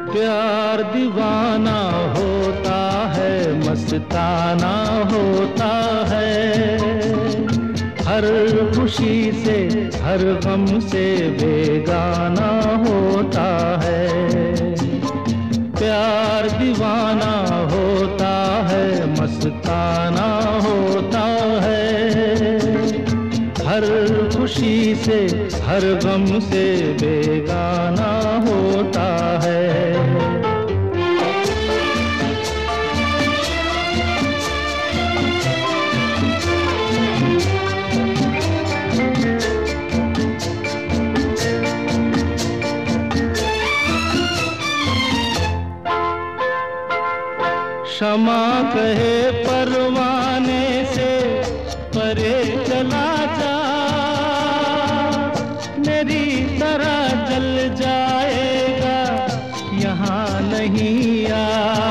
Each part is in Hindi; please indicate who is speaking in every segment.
Speaker 1: प्यार दीवाना होता है, मस्ताना होता है। हर खुशी से हर गम से बेगाना होता है। प्यार दीवाना होता है, मस्ताना होता है। हर खुशी से हर गम से बेगाना होता है। क्षमा कहे परवाने से परे चला जा, मेरी तरह जल जाएगा यहाँ नहीं आ।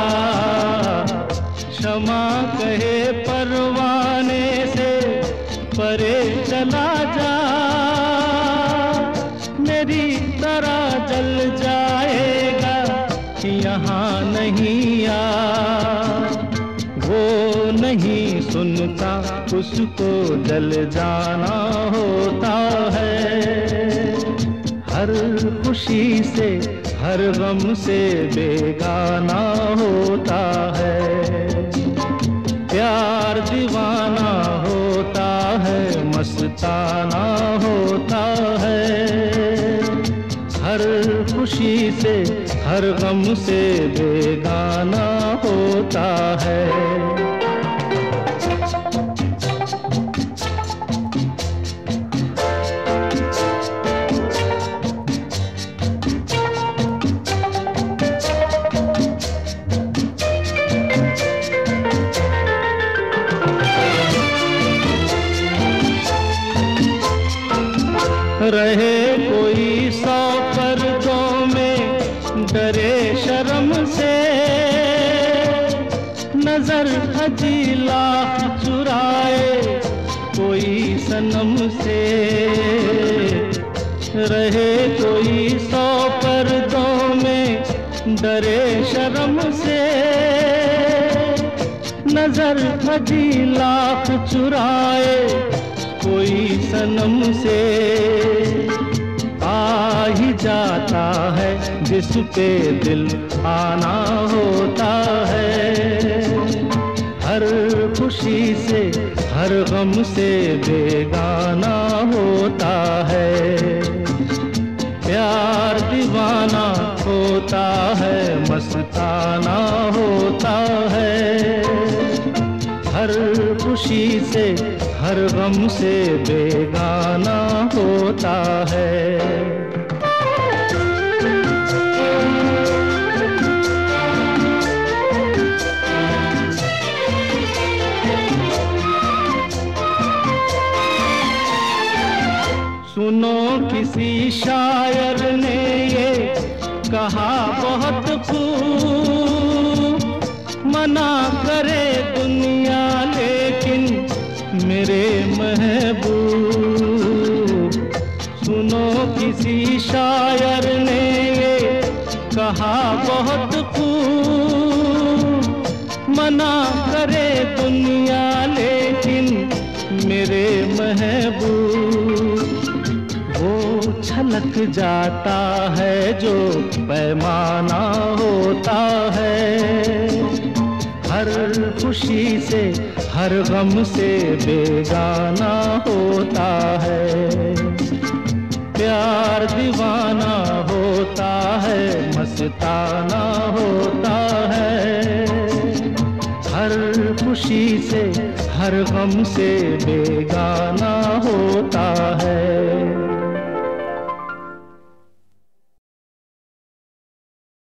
Speaker 1: क्षमा कहे परवाने से परे चला जा, मेरी तरह जल जाएगा यहाँ नहीं आ। वो नहीं सुनता, उसको जल जाना होता है। हर खुशी से हर गम से बेगाना होता है। प्यार दीवाना होता है, मस्ताना होता है। हर खुशी से हर गम से बेगाना होता है। रहे कोई 100 पर्दों में, डरे शर्म से, नजर हजी लाख चुराए कोई सनम से। रहे कोई 100 पर्दों में, डरे शर्म से, नजर हजी लाख चुराए कोई सनम से। आ ही जाता है जिस पे दिल आना होता है। हर खुशी से हर गम से बेगाना होता है। प्यार दीवाना होता है, मस्ताना होता है। हर खुशी से हर गम से बेगाना होता है। सुनो किसी शायर ने ये कहा बहुत खूब, मना करे दुनिया लेकिन मेरे महबूब। सुनो किसी शायर ने ये कहा बहुत खूब, मना करे दुनिया लेकिन मेरे महबूब। वो छलक जाता है जो पैमाना होता है। हर खुशी से हर गम से बेगाना होता है। प्यार दीवाना होता है, मस्ताना होता है। हर खुशी से हर गम से बेगाना होता है।